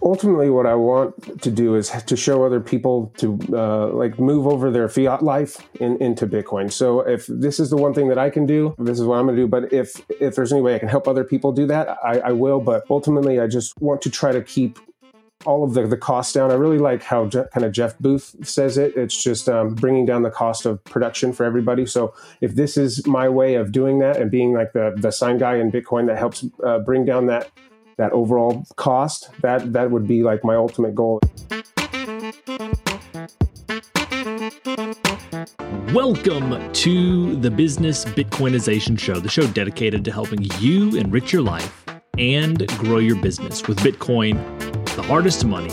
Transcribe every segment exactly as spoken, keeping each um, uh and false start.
Ultimately, what I want to do is to show other people to uh, like move over their fiat life in, into Bitcoin. So if this is the one thing that I can do, this is what I'm going to do. But if if there's any way I can help other people do that, I, I will. But ultimately, I just want to try to keep all of the, the costs down. I really like how Je- kind of Jeff Booth says it. It's just um, bringing down the cost of production for everybody. So if this is my way of doing that and being like the, the sign guy in Bitcoin that helps uh, bring down that that overall cost, that that would be like my ultimate goal. Welcome to the Business Bitcoinization Show, the show dedicated to helping you enrich your life and grow your business with Bitcoin, the hardest money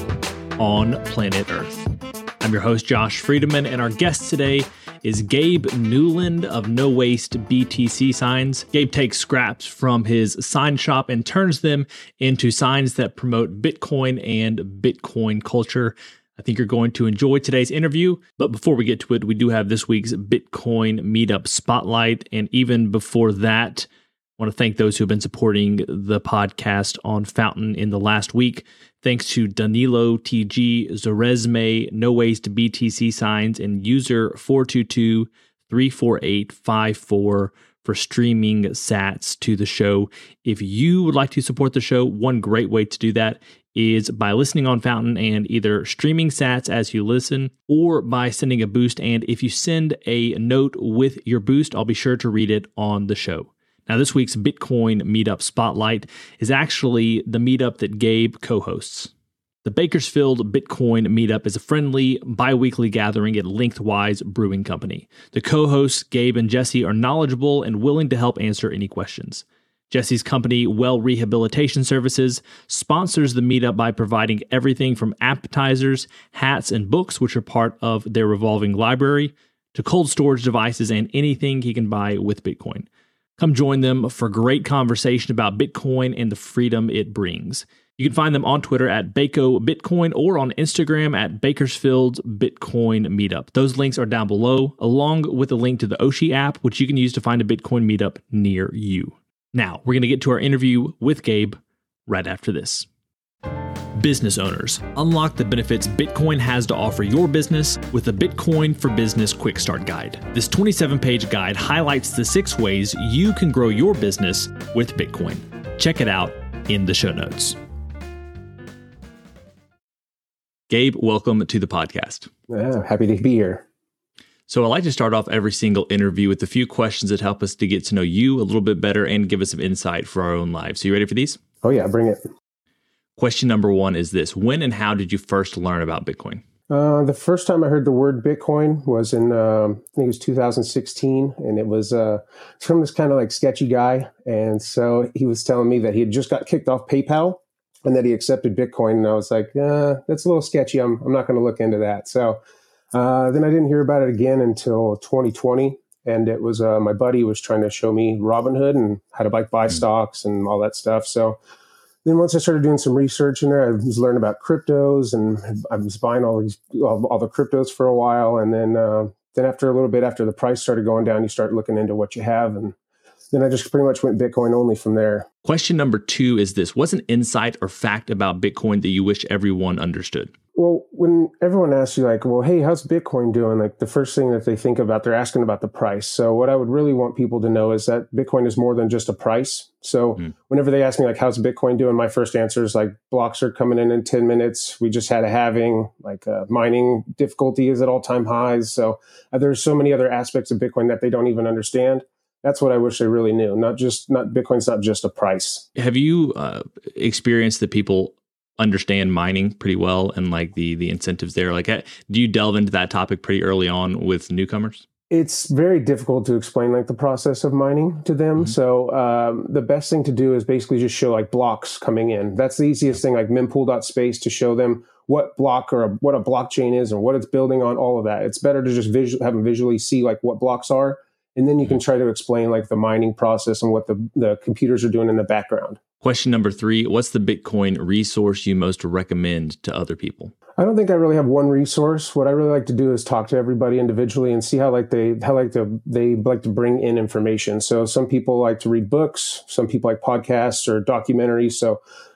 on planet Earth. I'm your host, Josh Friedeman, and our guest today is Gabe Newland of No Waste B T C Signs. Gabe takes scraps from his sign shop and turns them into signs that promote Bitcoin and Bitcoin culture. I think you're going to enjoy today's interview. But before we get to it, we do have this week's Bitcoin Meetup Spotlight. And even before that, I want to thank those who have been supporting the podcast on Fountain in the last week. Thanks to Danilo T G, Zoresme, No Waste B T C Signs, and user four two two, three four eight, five four for streaming sats to the show. If you would like to support the show, one great way to do that is by listening on Fountain and either streaming sats as you listen or by sending a boost. And if you send a note with your boost, I'll be sure to read it on the show. Now, this week's Bitcoin Meetup Spotlight is actually the meetup that Gabe co-hosts. The Bakersfield Bitcoin Meetup is a friendly, bi-weekly gathering at Lengthwise Brewing Company. The co-hosts, Gabe and Jesse, are knowledgeable and willing to help answer any questions. Jesse's company, Well Rehabilitation Services, sponsors the meetup by providing everything from appetizers, hats, and books, which are part of their revolving library, to cold storage devices and anything he can buy with Bitcoin. Come join them for great conversation about Bitcoin and the freedom it brings. You can find them on Twitter at Bako Bitcoin or on Instagram at Bakersfield Bitcoin Meetup. Those links are down below, along with a link to the Oshi app, which you can use to find a Bitcoin meetup near you. Now, we're going to get to our interview with Gabe right after this. Business owners, unlock the benefits Bitcoin has to offer your business with the Bitcoin for Business Quick Start Guide. This twenty-seven page guide highlights the six ways you can grow your business with Bitcoin. Check it out in the show notes. Gabe, welcome to the podcast. Yeah, happy to be here. So I like to start off every single interview with a few questions that help us to get to know you a little bit better and give us some insight for our own lives. So you ready for these? Oh yeah, bring it. Question number one is this. When and how did you first learn about Bitcoin? Uh, the first time I heard the word Bitcoin was in, um, I think it was two thousand sixteen, and it was uh, from this kind of like sketchy guy. And so he was telling me that he had just got kicked off PayPal and that he accepted Bitcoin. And I was like, uh, that's a little sketchy. I'm, I'm not going to look into that. So uh, then I didn't hear about it again until twenty twenty. And it was uh, my buddy was trying to show me Robinhood and how to like buy mm-hmm. stocks and all that stuff. So then once I started doing some research in there, I was learning about cryptos, and I was buying all these all, all the cryptos for a while. And then uh, then after a little bit, after the price started going down, you start looking into what you have. And then I just pretty much went Bitcoin only from there. Question number two is this. What's an insight or fact about Bitcoin that you wish everyone understood? Well, when everyone asks you like, well, hey, how's Bitcoin doing? Like the first thing that they think about, they're asking about the price. So what I would really want people to know is that Bitcoin is more than just a price. So mm. whenever they ask me like, how's Bitcoin doing? My first answer is like, blocks are coming in in ten minutes. We just had a halving, like uh, mining difficulty is at all time highs. So uh, there's so many other aspects of Bitcoin that they don't even understand. That's what I wish they really knew. Not just, not Bitcoin's not just a price. Have you uh, experienced that people understand mining pretty well and like the the incentives there? Like, do you delve into that topic pretty early on with newcomers? It's very difficult to explain like the process of mining to them. Mm-hmm. So um, the best thing to do is basically just show like blocks coming in. That's the easiest thing, like mempool.space, to show them what block or a, what a blockchain is and what it's building on, all of that. It's better to just visual, have them visually see like what blocks are. And then you can try to explain like the mining process and what the, the computers are doing in the background. Question number three, what's the Bitcoin resource you most recommend to other people? I don't think I really have one resource. What I really like to do is talk to everybody individually and see how like they how like to they like to bring in information. So some people like to read books, some people like podcasts or documentaries. So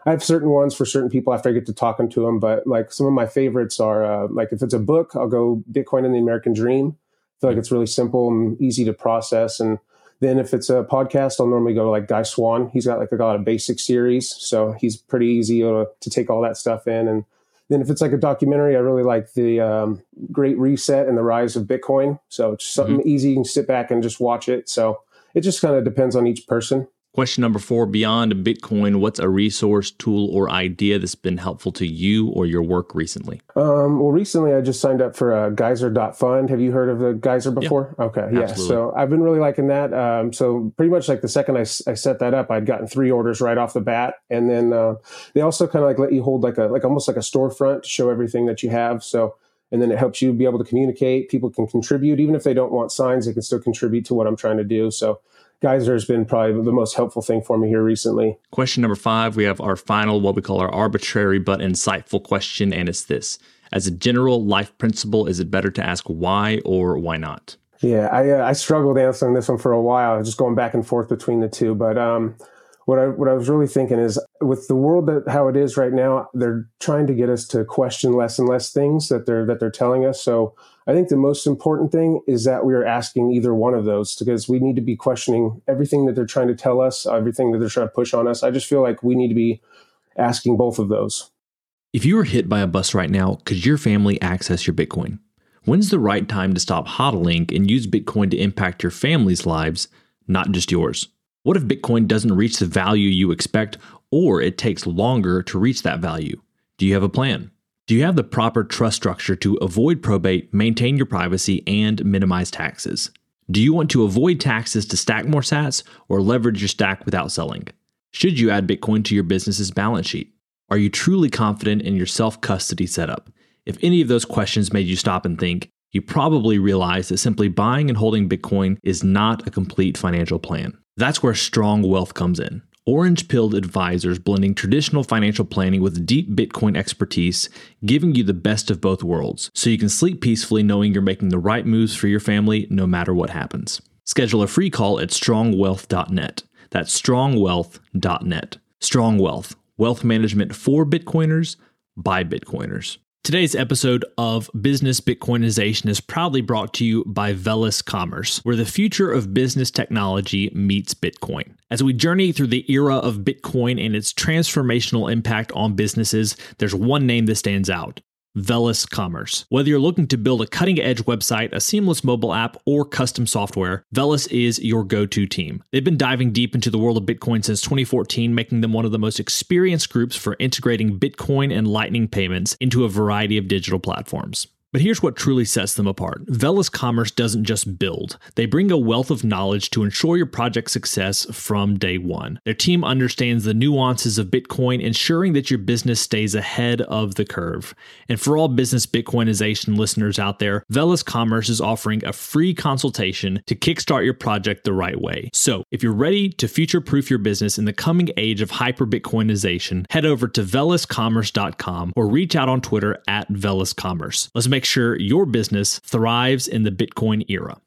I have certain ones for certain people after I get to talking to them. But like some of my favorites are uh, like if it's a book, I'll go Bitcoin and the American Dream. I feel like it's really simple and easy to process. And then if it's a podcast, I'll normally go like Guy Swan. He's got like a lot of basic series. So he's pretty easy to, to take all that stuff in. And then if it's like a documentary, I really like the um, Great Reset and the Rise of Bitcoin. So it's something mm-hmm. easy. You can sit back and just watch it. So it just kind of depends on each person. Question number four, beyond Bitcoin, what's a resource, tool, or idea that's been helpful to you or your work recently? Um, well, recently I just signed up for uh, Geyser dot fund. Have you heard of the Geyser before? Yeah. Okay, Absolutely. yeah. So I've been really liking that. Um, so pretty much like the second I, I set that up, I'd gotten three orders right off the bat. And then uh, they also kind of like let you hold like a, like almost like a storefront to show everything that you have. So, and then it helps you be able to communicate. People can contribute. Even if they don't want signs, they can still contribute to what I'm trying to do. So Geyser has been probably the most helpful thing for me here recently. Question number five, we have our final, what we call our arbitrary but insightful question, and it's this. As a general life principle, is it better to ask why or why not? Yeah, I uh, I struggled answering this one for a while, just going back and forth between the two. But um, what I what I was really thinking is, with the world that how it is right now, they're trying to get us to question less and less things that they're that they're telling us. So I think the most important thing is that we are asking either one of those, because we need to be questioning everything that they're trying to tell us, everything that they're trying to push on us. I just feel like we need to be asking both of those. If you were hit by a bus right now, could your family access your Bitcoin? When's the right time to stop hodling and use Bitcoin to impact your family's lives, not just yours? What if Bitcoin doesn't reach the value you expect, or it takes longer to reach that value? Do you have a plan? Do you have the proper trust structure to avoid probate, maintain your privacy, and minimize taxes? Do you want to avoid taxes to stack more sats or leverage your stack without selling? Should you add Bitcoin to your business's balance sheet? Are you truly confident in your self-custody setup? If any of those questions made you stop and think, you probably realize that simply buying and holding Bitcoin is not a complete financial plan. That's where Strong Wealth comes in. Orange-pilled advisors blending traditional financial planning with deep Bitcoin expertise, giving you the best of both worlds, so you can sleep peacefully knowing you're making the right moves for your family no matter what happens. Schedule a free call at strong wealth dot net. That's strong wealth dot net. Strong Wealth, wealth management for Bitcoiners by Bitcoiners. Today's episode of Business Bitcoinization is proudly brought to you by Velis Commerce, where the future of business technology meets Bitcoin. As we journey through the era of Bitcoin and its transformational impact on businesses, there's one name that stands out: Velis Commerce. Whether you're looking to build a cutting-edge website, a seamless mobile app, or custom software, Velis is your go-to team. They've been diving deep into the world of Bitcoin since twenty fourteen, making them one of the most experienced groups for integrating Bitcoin and Lightning payments into a variety of digital platforms. But here's what truly sets them apart. Velis Commerce doesn't just build. They bring a wealth of knowledge to ensure your project's success from day one. Their team understands the nuances of Bitcoin, ensuring that your business stays ahead of the curve. And for all business Bitcoinization listeners out there, Velis Commerce is offering a free consultation to kickstart your project the right way. So if you're ready to future-proof your business in the coming age of hyper-Bitcoinization, head over to velis commerce dot com or reach out on Twitter at Velis Commerce. Let's make sure your business thrives in the Bitcoin era.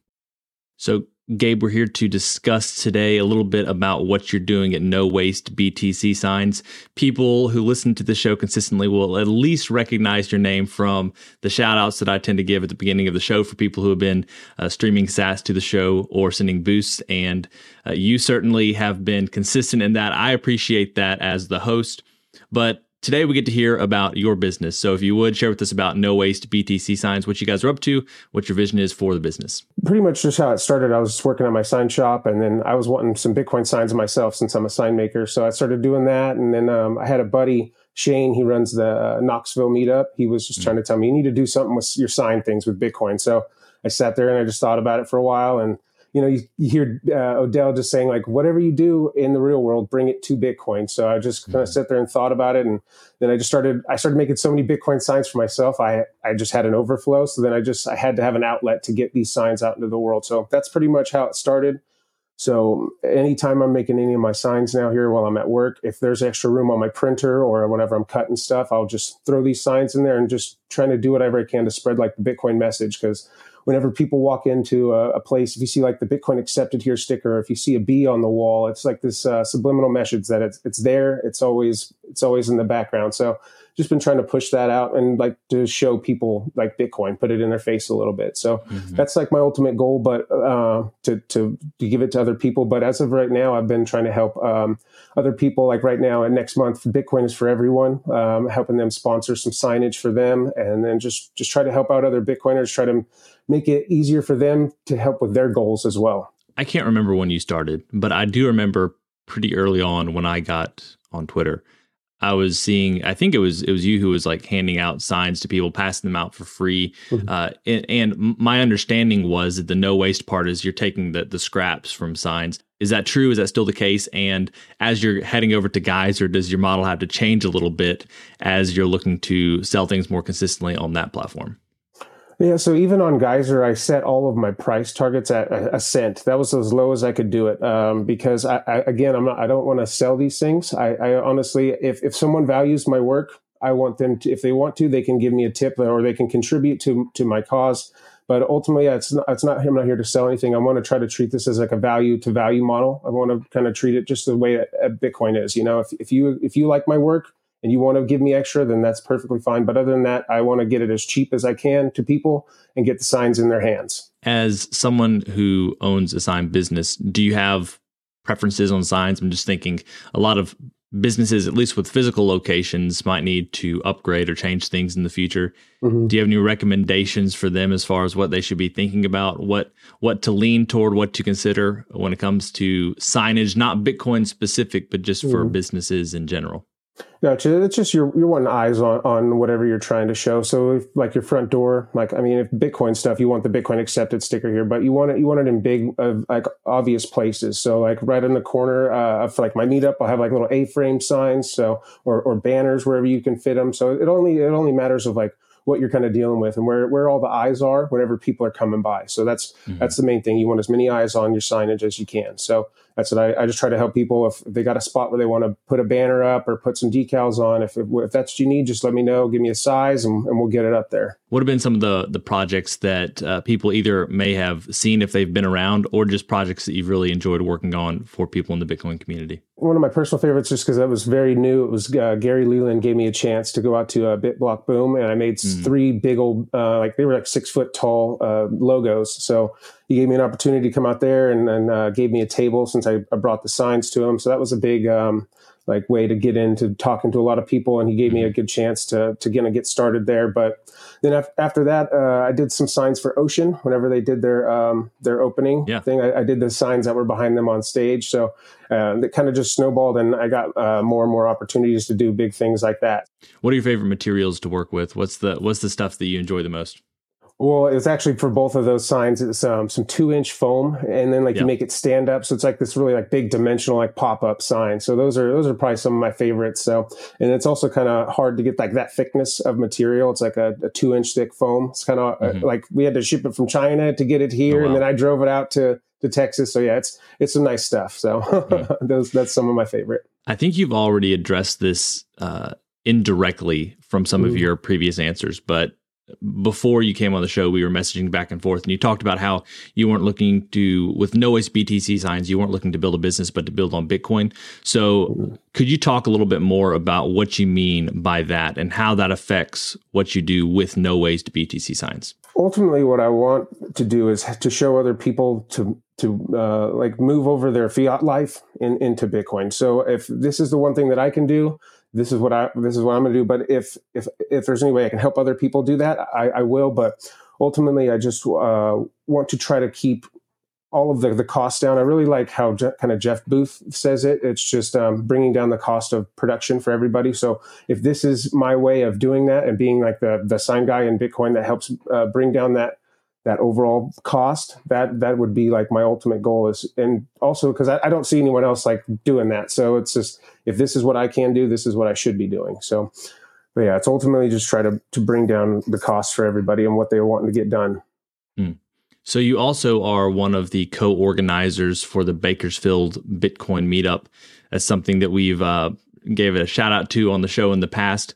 So, Gabe, we're here to discuss today a little bit about what you're doing at No Waste B T C Signs. People who listen to the show consistently will at least recognize your name from the shout outs that I tend to give at the beginning of the show for people who have been uh, streaming sats to the show or sending boosts. And uh, you certainly have been consistent in that. I appreciate that as the host. But today we get to hear about your business. So if you would share with us about No Waste B T C Signs, what you guys are up to, what your vision is for the business. Pretty much just how it started. I was working on my sign shop, and then I was wanting some Bitcoin signs myself since I'm a sign maker. So I started doing that. And then um, I had a buddy, Shane, he runs the uh, Knoxville meetup. He was just mm-hmm. trying to tell me, you need to do something with your sign things with Bitcoin. So I sat there and I just thought about it for a while. And you know, you, you hear uh, Odell just saying, like, whatever you do in the real world, bring it to Bitcoin. So I just kind of mm-hmm. sat there and thought about it. And then I just started, I started making so many Bitcoin signs for myself. I I just had an overflow. So then I just, I had to have an outlet to get these signs out into the world. So that's pretty much how it started. So anytime I'm making any of my signs now here while I'm at work, if there's extra room on my printer or whenever I'm cutting stuff, I'll just throw these signs in there and just trying to do whatever I can to spread like the Bitcoin message, because whenever people walk into a, a place, if you see like the Bitcoin accepted here sticker, if you see a B on the wall, it's like this uh, subliminal message that it's it's there. It's always it's always in the background. So just been trying to push that out and like to show people like Bitcoin, put it in their face a little bit. So mm-hmm. that's like my ultimate goal, but uh, to, to to give it to other people. But as of right now, I've been trying to help um, other people. Like right now, and next month, Bitcoin is for everyone. Um, helping them sponsor some signage for them, and then just just try to help out other Bitcoiners. Try to make it easier for them to help with their goals as well. I can't remember when you started, but I do remember pretty early on when I got on Twitter. I was seeing, I think it was it was you who was like handing out signs to people, passing them out for free. Mm-hmm. Uh, and, and my understanding was that the no waste part is you're taking the, the scraps from signs. Is that true? Is that still the case? And as you're heading over to Geyser, does your model have to change a little bit as you're looking to sell things more consistently on that platform? Yeah, so even on Geyser, I set all of my price targets at a, a cent. That was as low as I could do it, um, because I, I, again, I'm not. I don't want to sell these things. I, I honestly, if if someone values my work, I want them to. If they want to, they can give me a tip or they can contribute to to my cause. But ultimately, it's not. It's not. I'm not here to sell anything. I want to try to treat this as like a value to value model. I want to kind of treat it just the way a, a Bitcoin is. You know, if if you if you like my work and you want to give me extra, then that's perfectly fine. But other than that, I want to get it as cheap as I can to people and get the signs in their hands. As someone who owns a sign business, do you have preferences on signs? I'm just thinking a lot of businesses, at least with physical locations, might need to upgrade or change things in the future. Mm-hmm. Do you have any recommendations for them as far as what they should be thinking about, what what to lean toward, what to consider when it comes to signage, not Bitcoin specific, but just for mm-hmm. businesses in general? Gotcha. It's just you're you're wanting eyes on, on whatever you're trying to show. So if, like your front door, like I mean, if Bitcoin stuff, you want the Bitcoin accepted sticker here, but you want it you want it in big, uh, like obvious places. So like right in the corner uh, of like my meetup, I'll have like little A-frame signs, so or or banners wherever you can fit them. So it only it only matters of like what you're kind of dealing with and where, where all the eyes are whenever people are coming by. So that's mm-hmm. that's the main thing. You want as many eyes on your signage as you can. So that's what I, I just try to help people. If they got a spot where they want to put a banner up or put some decals on, if, if that's what you need, just let me know, give me a size and, and we'll get it up there. What have been some of the, the projects that uh, people either may have seen if they've been around or just projects that you've really enjoyed working on for people in the Bitcoin community? One of my personal favorites, just because that was very new, it was uh, Gary Leland gave me a chance to go out to a BitBlock Boom, and I made mm. three big old, uh, like they were like six foot tall uh, logos. So he gave me an opportunity to come out there and, and uh, gave me a table since I, I brought the signs to him. So that was a big um, like way to get into talking to a lot of people, and he gave me a good chance to to get, get started there. But then af- after that, uh, I did some signs for Ocean whenever they did their um, their opening yeah. thing. I, I did the signs that were behind them on stage. So uh, it kind of just snowballed, and I got uh, more and more opportunities to do big things like that. What are your favorite materials to work with? What's the what's the stuff that you enjoy the most? Well, it's actually for both of those signs, it's um, some two inch foam, and then like yeah. you make it stand up. So it's like this really like big dimensional, like pop up sign. So those are, those are probably some of my favorites. So, and it's also kind of hard to get like that thickness of material. It's like a, a two inch thick foam. It's kind of mm-hmm. uh, like we had to ship it from China to get it here. Oh, wow. And then I drove it out to, to Texas. So yeah, it's, it's some nice stuff. So mm-hmm. those, that's some of my favorite. I think you've already addressed this uh, indirectly from some mm-hmm. of your previous answers, but before you came on the show, we were messaging back and forth, and you talked about how you weren't looking to, with no waste B T C signs, you weren't looking to build a business, but to build on Bitcoin. So mm-hmm. could you talk a little bit more about what you mean by that and how that affects what you do with no waste B T C signs? Ultimately, what I want to do is to show other people to to uh, like move over their fiat life in, into Bitcoin. So if this is the one thing that I can do, this is what I this is what I'm going to do. But if if if there's any way I can help other people do that, I, I will. But ultimately, I just uh, want to try to keep all of the, the costs down. I really like how Je- kind of Jeff Booth says it. It's just um, bringing down the cost of production for everybody. So if this is my way of doing that and being like the the sign guy in Bitcoin that helps uh, bring down that that overall cost, that that would be like my ultimate goal is, and also because I, I don't see anyone else like doing that. So it's just, if this is what I can do, this is what I should be doing. So, but yeah, it's ultimately just try to to bring down the cost for everybody and what they're wanting to get done. Hmm. So you also are one of the co-organizers for the Bakersfield Bitcoin meetup. That's something that we've uh, gave a shout out to on the show in the past.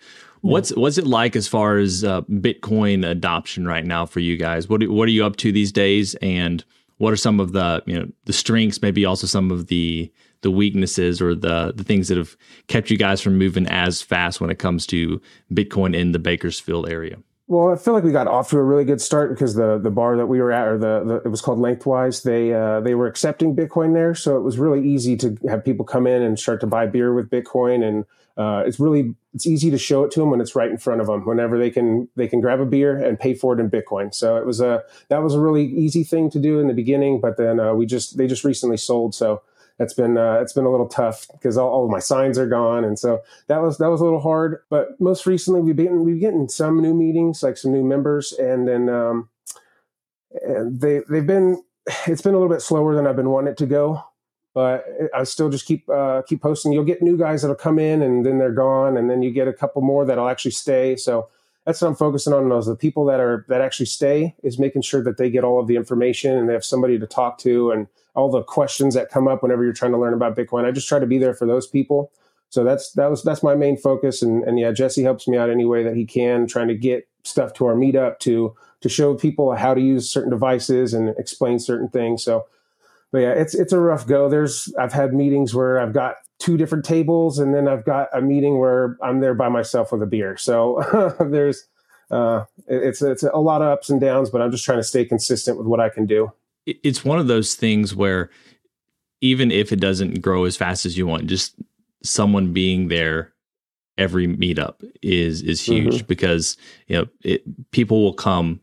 What's what's it like as far as uh, Bitcoin adoption right now for you guys? What what are you up to these days, and what are some of the you know the strengths, maybe also some of the the weaknesses or the the things that have kept you guys from moving as fast when it comes to Bitcoin in the Bakersfield area? Well, I feel like we got off to a really good start because the the bar that we were at, or the, the it was called Lengthwise, they uh, they were accepting Bitcoin there, so it was really easy to have people come in and start to buy beer with Bitcoin, and uh, it's really it's easy to show it to them when it's right in front of them. Whenever they can they can grab a beer and pay for it in Bitcoin. So it was a that was a really easy thing to do in the beginning, but then uh, we just they just recently sold, so. That's been uh, it's been a little tough because all, all of my signs are gone, and so that was that was a little hard. But most recently, we've been we've getting some new meetings, like some new members, and then um, and they they've been it's been a little bit slower than I've been wanting it to go. But I still just keep uh, keep posting. You'll get new guys that'll come in, and then they're gone, and then you get a couple more that'll actually stay. So that's what I'm focusing on. Those the people that are that actually stay is making sure that they get all of the information and they have somebody to talk to, and all the questions that come up whenever you're trying to learn about Bitcoin. I just try to be there for those people. So that's that was that's my main focus. And, and yeah, Jesse helps me out any way that he can, trying to get stuff to our meetup to to show people how to use certain devices and explain certain things. So, but yeah, it's it's a rough go. There's I've had meetings where I've got two different tables, and then I've got a meeting where I'm there by myself with a beer. So there's uh, it's it's a lot of ups and downs, but I'm just trying to stay consistent with what I can do. It's one of those things where even if it doesn't grow as fast as you want, just someone being there every meetup is is huge mm-hmm. because you know it, people will come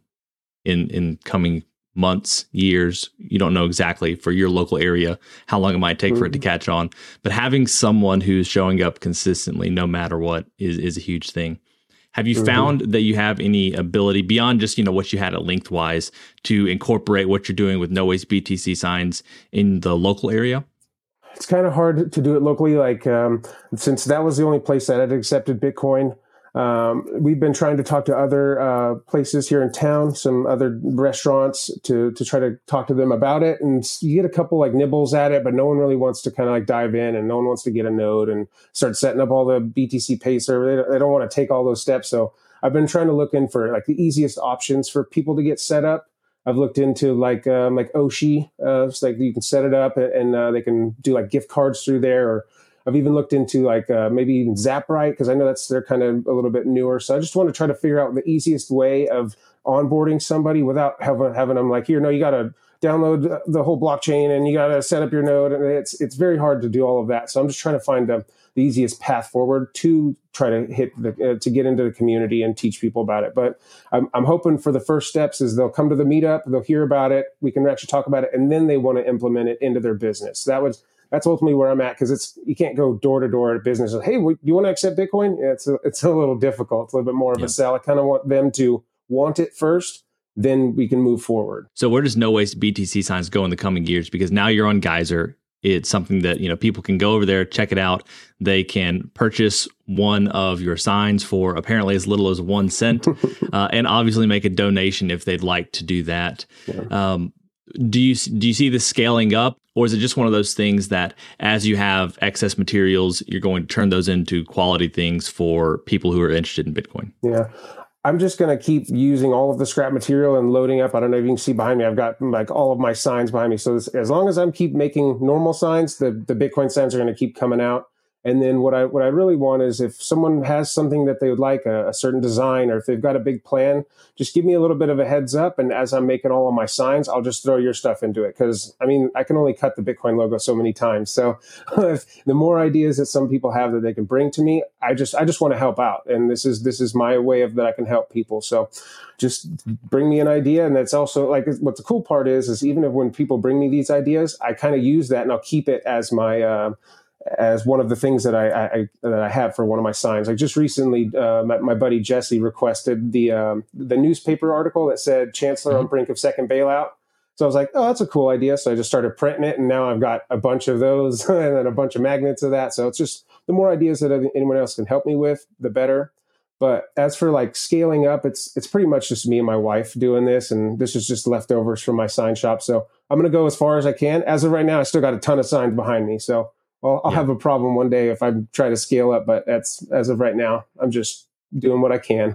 in in coming months, years. You don't know exactly for your local area how long it might take mm-hmm. for it to catch on, but having someone who's showing up consistently, no matter what, is is a huge thing. Have you mm-hmm. found that you have any ability beyond just, you know, what you had at Lengthwise to incorporate what you're doing with No Waste B T C signs in the local area? It's kind of hard to do it locally. Like, um, since that was the only place that had accepted Bitcoin, um, we've been trying to talk to other uh, places here in town, some other restaurants to to try to talk to them about it. And you get a couple like nibbles at it, but no one really wants to kind of like dive in, and no one wants to get a node and start setting up all the B T C Pay server. They don't, they don't want to take all those steps. So I've been trying to look in for like the easiest options for people to get set up. I've looked into like um, like Oshi, uh, it's like you can set it up and, and uh, they can do like gift cards through there. Or I've even looked into like uh, maybe even Zaprite, because I know that's they're kind of a little bit newer. So I just want to try to figure out the easiest way of onboarding somebody without having having them like, here, no, you got to download the whole blockchain and you got to set up your node. And it's it's very hard to do all of that. So I'm just trying to find the, the easiest path forward to try to hit the, uh, to get into the community and teach people about it. But I'm, I'm hoping for the first steps is they'll come to the meetup, they'll hear about it, we can actually talk about it, and then they want to implement it into their business. That was that's ultimately where I'm at, because it's you can't go door to door at business. Hey, do you want to accept Bitcoin? Yeah, it's a, it's a little difficult. It's a little bit more of yeah. a sell. I kind of want them to want it first, then we can move forward. So where does No Waste B T C signs go in the coming years? Because now you're on Geyser. It's something that, you know, people can go over there, check it out. They can purchase one of your signs for apparently as little as one cent, uh, and obviously make a donation if they'd like to do that. Yeah. Um, do you do you see this scaling up, or is it just one of those things that as you have excess materials, you're going to turn those into quality things for people who are interested in Bitcoin? Yeah. I'm just going to keep using all of the scrap material and loading up. I don't know if you can see behind me, I've got like all of my signs behind me. So as, as long as I'm keep making normal signs, the, the Bitcoin signs are going to keep coming out. And then what I what I really want is if someone has something that they would like, a, a certain design, or if they've got a big plan, just give me a little bit of a heads up. And as I'm making all of my signs, I'll just throw your stuff into it. Because, I mean, I can only cut the Bitcoin logo so many times. So if the more ideas that some people have that they can bring to me, I just I just want to help out. And this is this is my way of that I can help people. So just bring me an idea. And that's also like what the cool part is, is even if when people bring me these ideas, I kind of use that and I'll keep it as my uh, as one of the things that I, I that I have for one of my signs. Like just recently, uh, my, my buddy Jesse requested the um, the newspaper article that said Chancellor mm-hmm. on brink of second bailout. So I was like, oh, that's a cool idea. So I just started printing it, and now I've got a bunch of those and then a bunch of magnets of that. So it's just the more ideas that anyone else can help me with, the better. But as for like scaling up, it's it's pretty much just me and my wife doing this, and this is just leftovers from my sign shop. So I'm going to go as far as I can. As of right now, I still got a ton of signs behind me. So I'll, I'll yeah. have a problem one day if I try to scale up, but that's as of right now, I'm just doing what I can.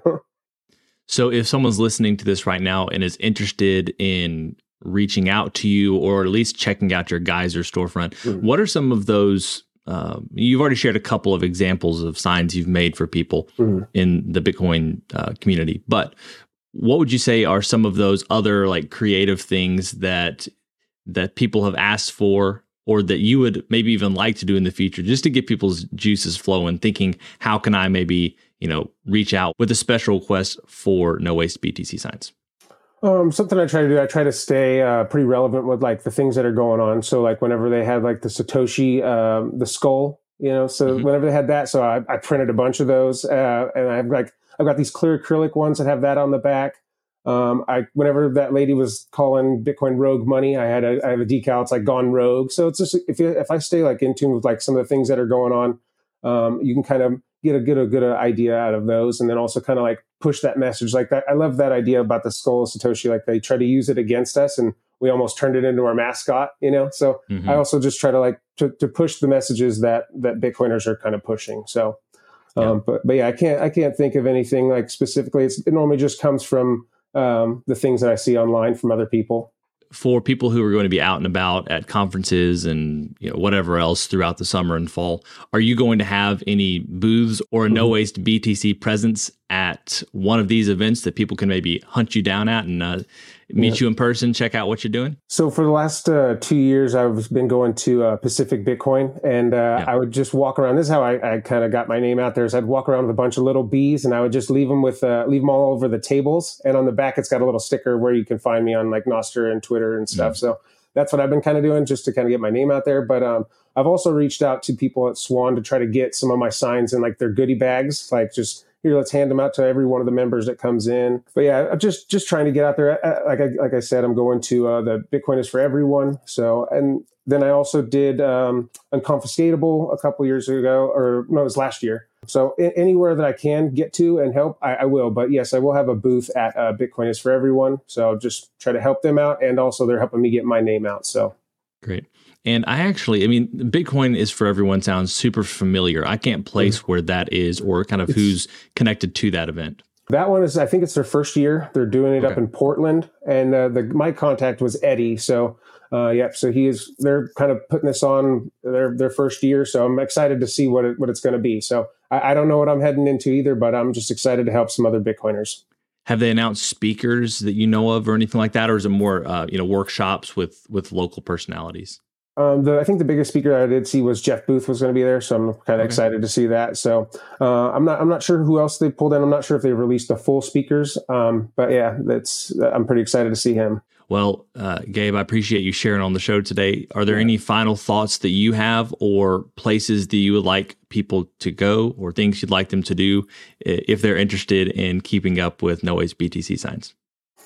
So if someone's listening to this right now and is interested in reaching out to you or at least checking out your Geyser storefront, mm-hmm. what are some of those? Uh, you've already shared a couple of examples of signs you've made for people mm-hmm. in the Bitcoin uh, community, but what would you say are some of those other like creative things that that people have asked for, or that you would maybe even like to do in the future, just to get people's juices flowing, thinking, how can I maybe, you know, reach out with a special request for No Waste B T C signs? Um, something I try to do, I try to stay uh, pretty relevant with like the things that are going on. So like whenever they had like the Satoshi, um, the skull, you know, so mm-hmm. whenever they had that, so I, I printed a bunch of those, uh, and I've like I've got these clear acrylic ones that have that on the back. Um, I whenever that lady was calling Bitcoin rogue money, I had a I have a decal. It's like gone rogue. So it's just if you, if I stay like in tune with like some of the things that are going on, um, you can kind of get a get a good idea out of those, and then also kind of like push that message like that. I love that idea about the skull of Satoshi. Like they try to use it against us, and we almost turned it into our mascot, you know. So mm-hmm. I also just try to like to, to push the messages that that Bitcoiners are kind of pushing. So, um, yeah. but but yeah, I can't I can't think of anything like specifically. It's, it normally just comes from um, the things that I see online from other people. For people who are going to be out and about at conferences and you know whatever else throughout the summer and fall, are you going to have any booths or a No Waste B T C presence at one of these events that people can maybe hunt you down at and uh, meet yeah. you in person, check out what you're doing? So for the last uh, two years, I've been going to uh, Pacific Bitcoin, and uh, yeah. I would just walk around. This is how I, I kind of got my name out there. Is I'd walk around with a bunch of little bees, and I would just leave them with uh, leave them all over the tables. And on the back, it's got a little sticker where you can find me on like Nostr and Twitter and stuff. Mm. So that's what I've been kind of doing, just to kind of get my name out there. But um, I've also reached out to people at Swan to try to get some of my signs in like their goodie bags, like just. Here, let's hand them out to every one of the members that comes in. But yeah, I'm just just trying to get out there. Like I like I said, I'm going to uh, the Bitcoin is for everyone. So and then I also did um, Unconfiscatable a couple years ago, or no, it was last year. So I- anywhere that I can get to and help, I, I will. But yes, I will have a booth at uh, Bitcoin is for everyone. So I'll just try to help them out, and also they're helping me get my name out. So great. And I actually, I mean, Bitcoin is for everyone sounds super familiar. I can't place mm-hmm. where that is or kind of it's, who's connected to that event. That one is, I think it's their first year. They're doing it okay. up in Portland. And uh, the my contact was Eddie. So, uh, yeah, so he is, they're kind of putting this on their their first year. So I'm excited to see what it, what it's going to be. So I, I don't know what I'm heading into either, but I'm just excited to help some other Bitcoiners. Have they announced speakers that you know of or anything like that? Or is it more, uh, you know, workshops with with local personalities? Um, the, I think the biggest speaker I did see was Jeff Booth was going to be there, so I'm kind of okay. excited to see that. So uh, I'm not I'm not sure who else they pulled in. I'm not sure if they released the full speakers, um, but yeah, that's I'm pretty excited to see him. Well, uh, Gabe, I appreciate you sharing on the show today. Are there yeah. any final thoughts that you have, or places that you would like people to go, or things you'd like them to do if they're interested in keeping up with No Waste B T C signs?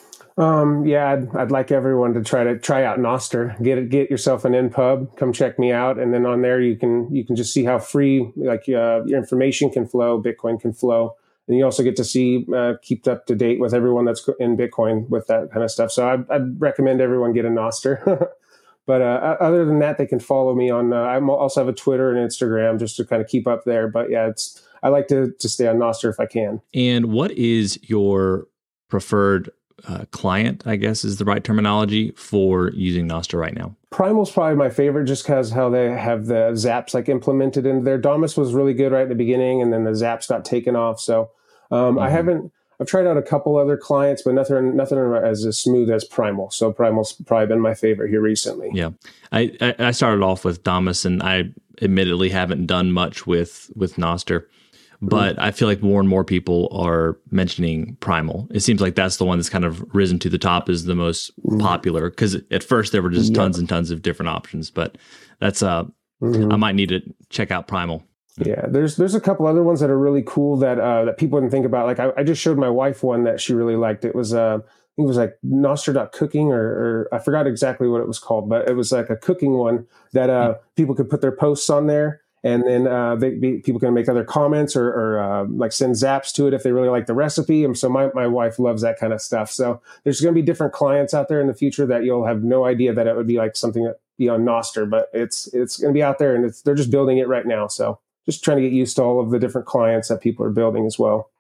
Um, yeah, I'd, I'd like everyone to try to try out Nostr. Get it, get yourself an N pub. Come check me out, and then on there you can you can just see how free like uh, your information can flow, Bitcoin can flow, and you also get to see uh, keep up to date with everyone that's in Bitcoin with that kind of stuff. So I'd, I'd recommend everyone get a Nostr. But uh, other than that, they can follow me on. Uh, I also have a Twitter and Instagram just to kind of keep up there. But yeah, it's I like to to stay on Nostr if I can. And what is your preferred Uh, client, I guess is the right terminology for using Nostr right now? Primal's probably my favorite just because how they have the zaps like implemented into there. Damus was really good right at the beginning, and then the zaps got taken off. So um, mm-hmm. I haven't, I've tried out a couple other clients, but nothing, nothing as, as smooth as Primal. So Primal's probably been my favorite here recently. Yeah. I, I started off with Damus, and I admittedly haven't done much with, with Nostr. But mm-hmm. I feel like more and more people are mentioning Primal. It seems like that's the one that's kind of risen to the top as the most mm-hmm. popular, because at first there were just tons yep. and tons of different options. But that's uh, mm-hmm. I might need to check out Primal. Yeah, there's there's a couple other ones that are really cool that uh, that people didn't think about. Like I, I just showed my wife one that she really liked. It was uh, I think it was like Nostr.cooking or, or I forgot exactly what it was called, but it was like a cooking one that uh, mm-hmm. people could put their posts on there. And then uh, they, be, people can make other comments or, or uh, like send zaps to it if they really like the recipe. And so my, my wife loves that kind of stuff. So there's going to be different clients out there in the future that you'll have no idea that it would be like something that be on Nostr, but it's it's going to be out there, and it's, they're just building it right now. So just trying to get used to all of the different clients that people are building as well.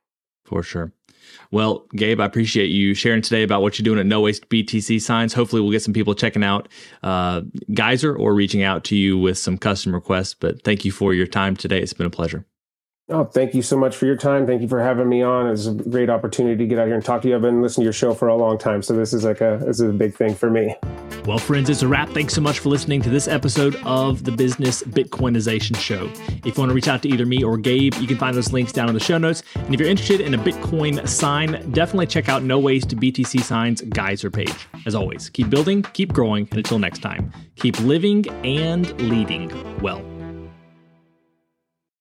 For sure. Well, Gabe, I appreciate you sharing today about what you're doing at No Waste B T C Signs. Hopefully we'll get some people checking out uh, Geyser or reaching out to you with some custom requests. But thank you for your time today. It's been a pleasure. Oh, thank you so much for your time. Thank you for having me on. It's a great opportunity to get out here and talk to you. I've been listening to your show for a long time, so this is like a this is a big thing for me. Well, friends, it's a wrap. Thanks so much for listening to this episode of the Business Bitcoinization Show. If you want to reach out to either me or Gabe, you can find those links down in the show notes. And if you're interested in a Bitcoin sign, definitely check out No Waste B T C Signs Geyser page. As always, keep building, keep growing, and until next time, keep living and leading well.